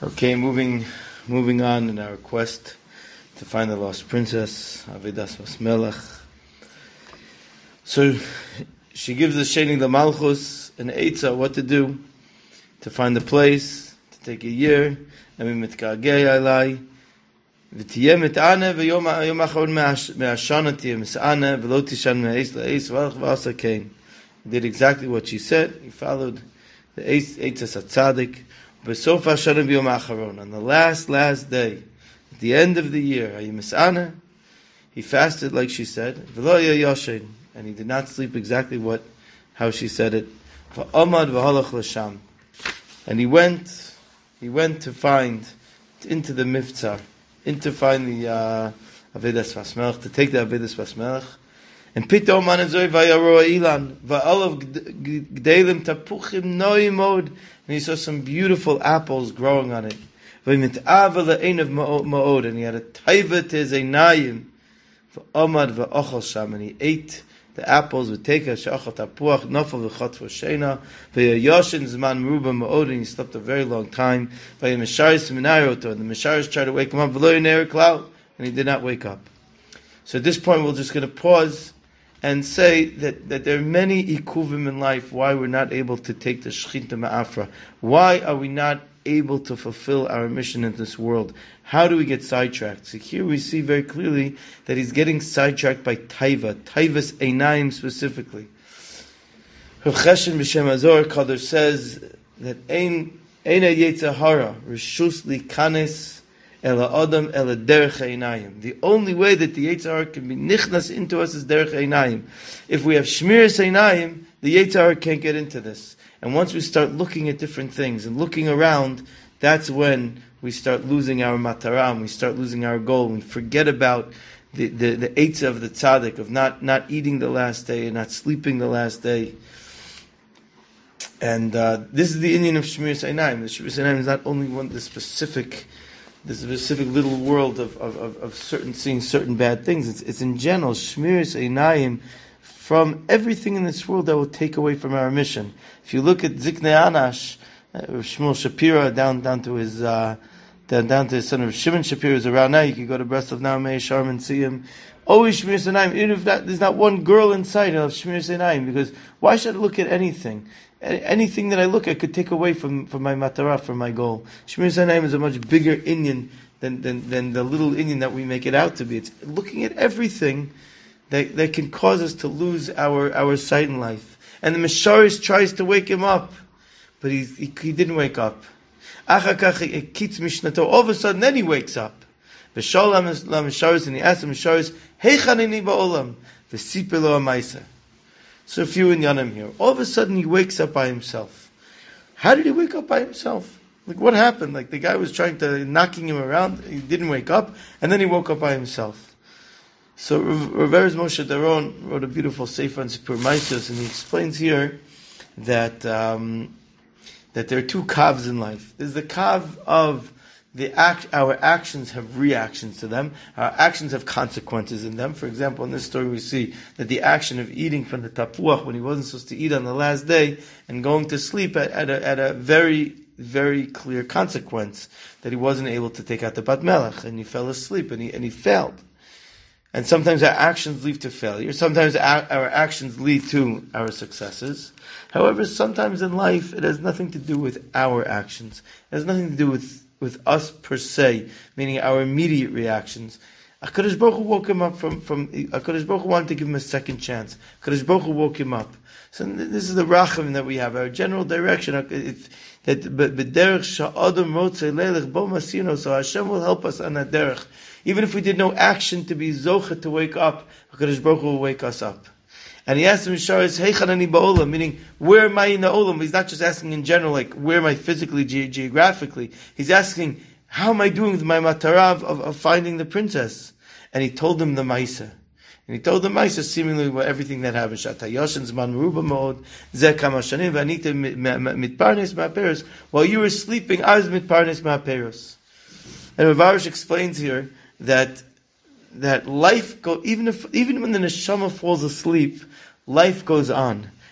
Okay, moving on in our quest to find the lost princess, Avodas Basmelech. So she gives the Shening the Malchus and Eitzah what to do to find the place, to take a year, and mitkagei alai, v'tiyeh mit'ane v'yom ha'achron me'ashana tiyeh mis'ane v'lo tishan me'eis la'eis v'alach v'asa kein. He did exactly what she said. He followed the Eitzah Tzaddik. B'sof ha'shana v'yom ha'achron. On the last day, at the end of the year, mis'ane, he fasted like she said, v'lo yashen, and he did not sleep exactly how she said it. V'amad v'halach l'sham. And he went to find, into the Miftzar, to find the Avodas Basmelech, to take the Avodas Basmelech. And pitom anazoi vayaro ilan, va'alav gdelim tapuchim noimod, and he saw some beautiful apples growing on it. V'mit'ava le'einav ma'od, and he had a taiva to his einayim, v'amad v'ochel sham, and he ate the apples would take a shachot tapuach nafal v'chot v'sheina v'yashin zman meruba ma'od, and he slept a very long time. V'yamisharis minayoto, and the misharis tried to wake him up, v'lo yiner klal, and he did not wake up. So at this point, we're just going to pause and say that there are many ikuvim in life why we're not able to take the shechita ma'afra. Why are we not able to fulfill our mission in this world? How do we get sidetracked? So here we see very clearly that he's getting sidetracked by taivas einayim specifically. Cheshen b'shem Azor Kadosh says that ein yetzer hara rishus likanes ela adam ela derech einayim. The only way that the yetzer hara can be nichnas into us is derech einayim. If we have shmiras einayim, the yetzer hara can't get into this. And once we start looking at different things and looking around, that's when we start losing our mataram, we start losing our goal, we forget about the eitzah of the tzaddik, of not eating the last day and not sleeping the last day. And this is the Indian of Shmiras Einayim. The Shmiras Einayim is not only the specific little world of certain seeing certain bad things. It's in general Shmiras Einayim from everything in this world that will take away from our mission. If you look at Ziknei Anash, Shmuel Shapira down to his son of Shimon Shapira is around now. You can go to Breslov now, Meir Sharm, and see him. Always Shmiras Einayim. Even if there's not one girl inside of Shmiras Einayim, because why should I look at anything? Anything that I look at could take away from my matara, from my goal. Shmiras Einayim is a much bigger Inyan than the little Inyan that we make it out to be. It's looking at everything that can cause us to lose our sight in life. And the Misharis tries to wake him up, but he didn't wake up. All of a sudden, then he wakes up. And he asked the Misharis, Heichanini ba'olam, v'sipir lo ha'maisa. So a few in Yanim here. All of a sudden, he wakes up by himself. How did he wake up by himself? Like, what happened? Like, the guy was knocking him around, he didn't wake up, and then he woke up by himself. So Rav Erez Moshe Daron wrote a beautiful sefer on Sipur Maisos, and he explains here that there are two kavs in life. There's the kav of our actions have reactions to them. Our actions have consequences in them. For example, in this story we see that the action of eating from the tapuach when he wasn't supposed to eat on the last day and going to sleep at a very, very clear consequence, that he wasn't able to take out the bat melech, and he fell asleep and he failed. And sometimes our actions lead to failure. Sometimes our actions lead to our successes. However, sometimes in life, it has nothing to do with our actions. It has nothing to do with us per se, meaning our immediate reactions. HaKadosh Baruch Hu woke him up from HaKadosh Baruch Hu wanted to give him a second chance. HaKadosh Baruch Hu woke him up. So this is the rachamim that we have, our general direction. So Hashem will help us on that derech. Even if we did no action to be zocha to wake up, HaKadosh Baruch Hu will wake us up. And he asked him, Heichanani ba'olam, meaning, where am I in the olam? He's not just asking in general, like, where am I physically, geographically? He's asking, how am I doing with my matarav of finding the princess? And he told him the maisa. And he told the maisa seemingly everything that happened. Shatayoshin zman meruba ma'od, zeh kama shanim, v'anita mitparnes ma'aperos. While you were sleeping, I was mitparnes ma'aperos. And Rav Arush explains here that life even when the neshama falls asleep, life goes on.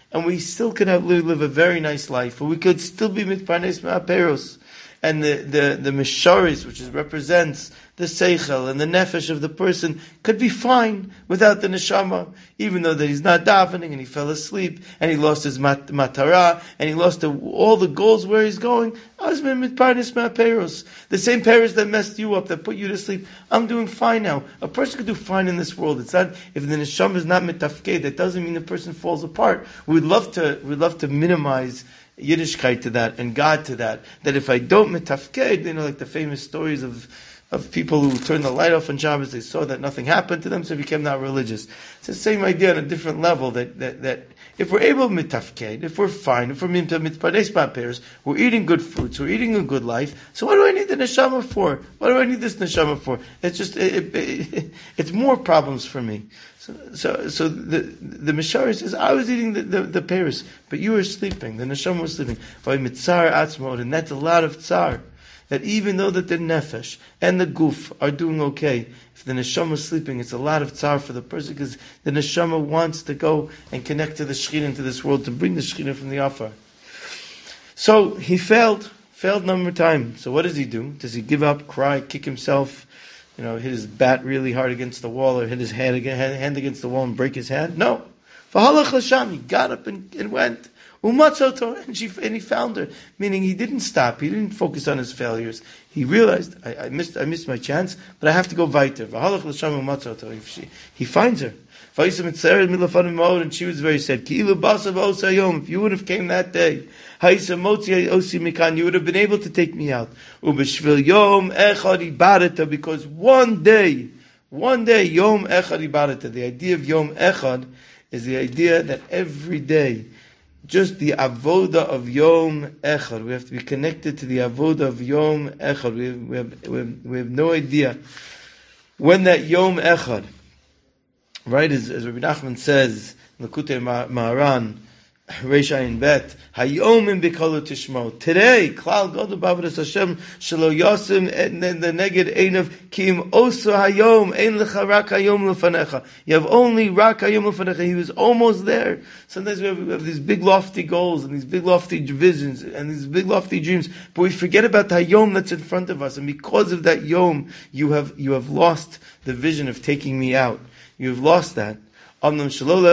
and we still could live a very nice life, or we could still be mitparnes ma'aperos. And the misharis, which represents the seichel and the nefesh of the person, could be fine without the neshama, even though that he's not davening and he fell asleep and he lost his matara and he lost all the goals where he's going. The same peros that messed you up, that put you to sleep, I'm doing fine now. A person could do fine in this world. It's not, if the neshama is not mitafked, that doesn't mean the person falls apart. We'd love to minimize Yiddishkeit to that and God to that. That if I don't mitafked, like the famous stories of people who turned the light off on Shabbos, they saw that nothing happened to them, so they became not religious. It's the same idea on a different level, that if we're able to mitafked, if we're fine, if we're mitpares ba'peros, we're eating good fruits, we're eating a good life, so what do I need the neshama for? What do I need this neshama for? It's just, it's more problems for me. So the Mishari says, I was eating the pears, but you were sleeping, the neshama was sleeping. And that's a lot of tsar. That even though that the nefesh and the guf are doing okay, if the neshama is sleeping, it's a lot of tsar for the person, because the neshama wants to go and connect to the Shekhinah, into this world, to bring the Shekhinah from the Afar. So he failed number of times. So what does he do? Does he give up, cry, kick himself, hit his bat really hard against the wall, or hit his hand against the wall and break his hand? No. V'halach l'sham, he got up and went. Umatzoto, and he found her. Meaning he didn't stop. He didn't focus on his failures. He realized, I missed my chance, but I have to go weiter. V'halach l'sham umatzoto. He finds her. And she was very sad. If you would have came that day, you would have been able to take me out. Because one day, Yom Echad Ibarata. The idea of Yom Echad is the idea that every day, just the avoda of Yom Echad, we have to be connected to the avoda of Yom Echad. We have no idea when that Yom Echad, right, as Rabbi Nachman says, Lakutei Maharan, Reish Ayin Bet, Hayomim b'kolu tishmo. Today, Klal Gadol b'avodas Hashem shelo yosim and then the neged einav kim oso hayom ein lecha rak hayom lefanecha. You have only rak hayom lefanecha. He was almost there. Sometimes we have these big lofty goals and these big lofty visions and these big lofty dreams, but we forget about the hayom that's in front of us. And because of that yom, you have lost the vision of taking me out. You have lost that. So now the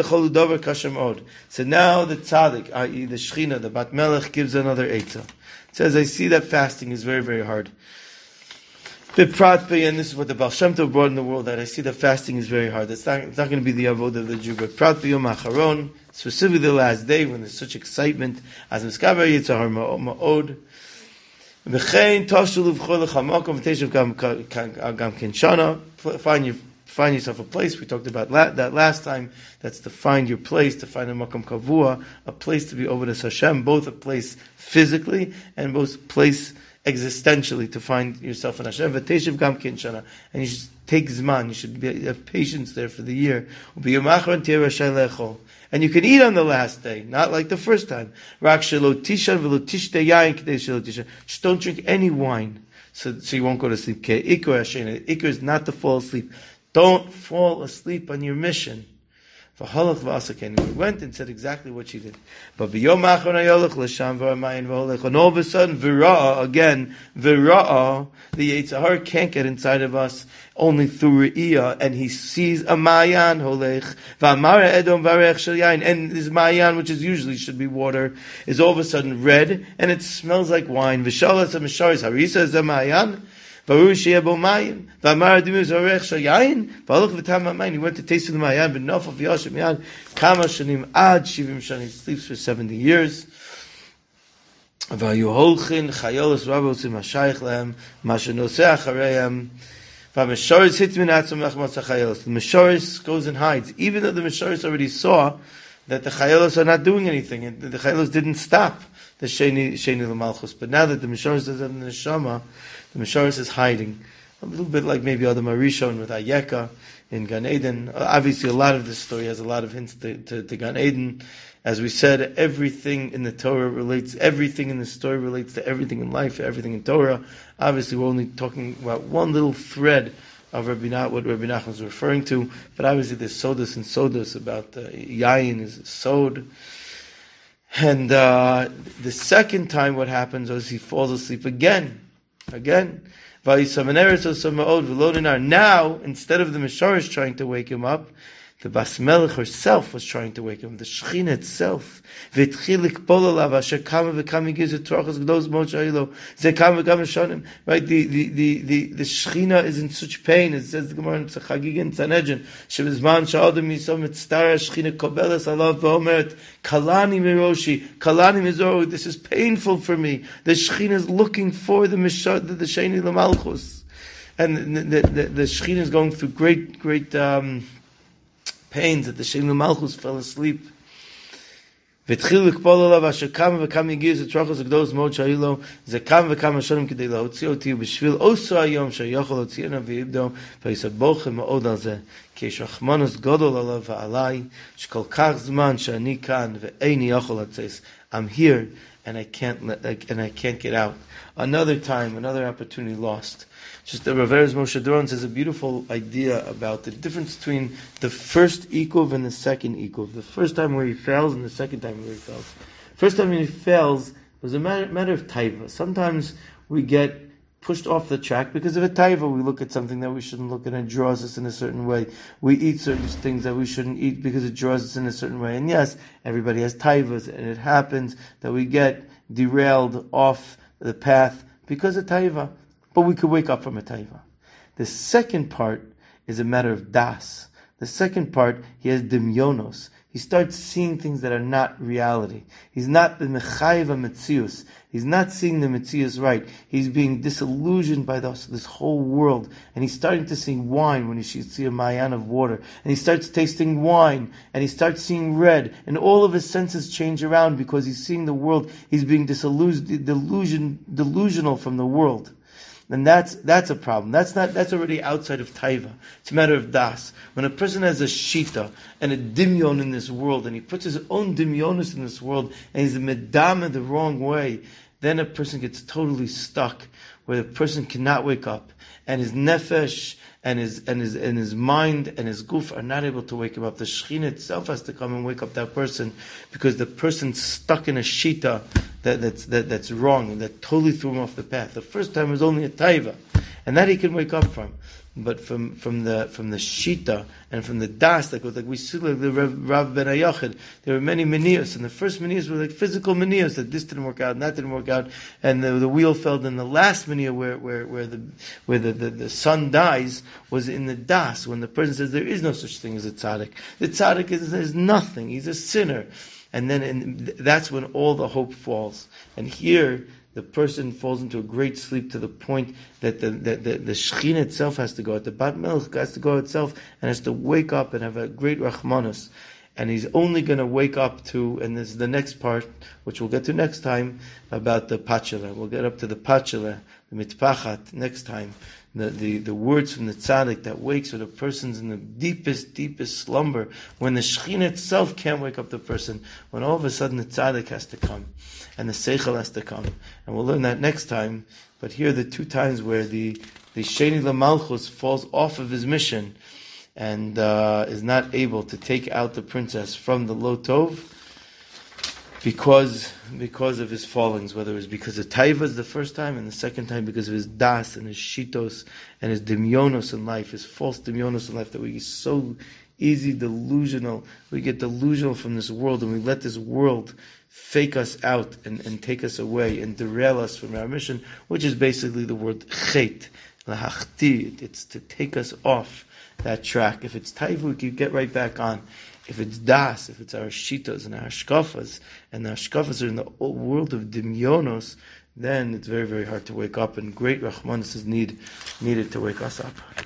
tzaddik, i.e. the Shekhinah, the Bat Melech, gives another eitzah. It says, I see that fasting is very, very hard. And this is what the Baal Shem Tov brought in the world, that I see that fasting is very hard. It's not going to be the avodah of the Jew, but Prat B'yom Acharon, specifically the last day when there's such excitement, as Miskaber Yitzhar Ma'od, V'chein Toshul V'chol L'chamakom V'teshav Gam Kinshana, find yourself a place. We talked about that last time. That's to find your place, to find a makom kavua, a place to be over to Hashem, both a place physically and both a place existentially, to find yourself in Hashem. V'teshiv gam kinshana, and you should take zman. You should have patience there for the year. And you can eat on the last day, not like the first time. Just don't drink any wine, so you won't go to sleep. Ikar is not to fall asleep. Don't fall asleep on your mission. And he went and said exactly what she did. But and all of a sudden, V'ra'a, the Yitzhar can't get inside of us only through Re'iyah, and he sees a Mayan holech, V'amara Edom Varech Shel Yain, and this Mayan, which is usually should be water, is all of a sudden red, and it smells like wine. V'shalas HaMisharis Harisa is a Mayan. He went to taste of the Mayan, but enough of Yashem Mayan. Kama shanim ad shivim shani. He sleeps for 70 years. Vayuholchin chayolos rabos imashayich lehem mashenoseh achareim. V'mishoris hits min atzom lechmas hachayolos. The Mishoris goes and hides, even though the Mishoris already saw that the chayolos are not doing anything, and the chayolos didn't stop the sheni l'malchus. But now that the Mishoris is in the neshama, the Mishoris is hiding. A little bit like maybe Adam Arishon with Ayeka in Gan Eden. Obviously, a lot of this story has a lot of hints to Gan Eden. As we said, everything in the Torah everything in the story relates to everything in life, everything in Torah. Obviously, we're only talking about one little thread of what Rabbi Nachman was referring to. But obviously, there's sodas and sodas about yayin is sod. And the second time what happens is he falls asleep again. Now, instead of the Misharish trying to wake him up, the Bas Melech herself was trying to wake him, the Shechina itself. Right? The Shechina is in such pain. It says the Gemara in Chagigah in Sanhedrin, Shebizman sha'adam yisom mitztara Shechina kobeles alav v'omeret kalani miroshi, kalani mizoro. This is painful for me. The Shechina is looking for the Sheni L'Malchus. And the Shechina is going through great pains that the Sheni L'Malchus fell asleep. והתחיל לקפול עליו אשר כמה וכמה הגיעו לטרחוס הקדוש מאוד שהיו לו זה כמה וכמה שנים כדי להוציא אותי ובשביל עושו היום שיכול להוציאנו ויבדו ויסבוכם מאוד על זה כי יש רחמנוס גדול עליו ועליי שכל כך זמן שאני כאן ואיני יכול לצאת. I'm here and I can't get out. Another time, another opportunity lost. Just the Rav Erez Moshe Doron says a beautiful idea about the difference between the first Ikuv and the second Ikuv. The first time where he fails and the second time where he fails. First time when he fails was a matter of taiva. Sometimes we get pushed off the track because of a taiva. We look at something that we shouldn't look at and it draws us in a certain way. We eat certain things that we shouldn't eat because it draws us in a certain way. And yes, everybody has taivas and it happens that we get derailed off the path because of taiva. But we could wake up from a taiva. The second part is a matter of das. The second part, he has dimyonos. He starts seeing things that are not reality. He's not the mechayiv metzius. He's not seeing the metzius right. He's being disillusioned by this whole world. And he's starting to see wine when he sees a mayan of water. And he starts tasting wine. And he starts seeing red. And all of his senses change around because he's seeing the world. He's being delusional from the world. And that's a problem. That's already outside of taiva. It's a matter of das. When a person has a shita and a dimyon in this world, and he puts his own dimyonis in this world, and he's a medama the wrong way, then a person gets totally stuck, where the person cannot wake up, and his nefesh and his mind and his guf are not able to wake him up. The Shechina itself has to come and wake up that person, because the person's stuck in a shita that's wrong, and that totally threw him off the path. The first time was only a taiva, and that he can wake up from. But from the shita and from the das, like we see like the Rav Ben Ayachid, there were many minias, and the first minias were like physical minias, that this didn't work out and that didn't work out, and the wheel fell. And the last minia where the son dies was in the das, when the person says there is no such thing as a tzaddik. The tzaddik is nothing. He's a sinner. And then that's when all the hope falls. And here, the person falls into a great sleep to the point that the Shechina itself has to go out. The Bat Melech has to go itself and has to wake up and have a great Rachmanus. And he's only going to wake up to, and this is the next part, which we'll get to next time, about the Pachela. We'll get up to the Pachela, the Mitpachat, next time. The words from the tzaddik that wakes when a person's in the deepest slumber, when the Shechina itself can't wake up the person, when all of a sudden the tzaddik has to come, and the seichel has to come. And we'll learn that next time, but here are the two times where the Sheni L'Malchus falls off of his mission, and is not able to take out the princess from the Lo Tov, because of his fallings, whether it was because of taivas the first time, and the second time because of his das and his shitos and his dimyonos in life, his false dimyonos in life, that we get so easy delusional. We get delusional from this world, and we let this world fake us out and take us away and derail us from our mission, which is basically the word chet, lahachti. It's to take us off that track. If it's taiva, we can get right back on. If it's das, if it's our shitas and our hashkafas, and the hashkafas are in the world of dimyonos, then it's very, very hard to wake up, and great rachmanis is needed to wake us up.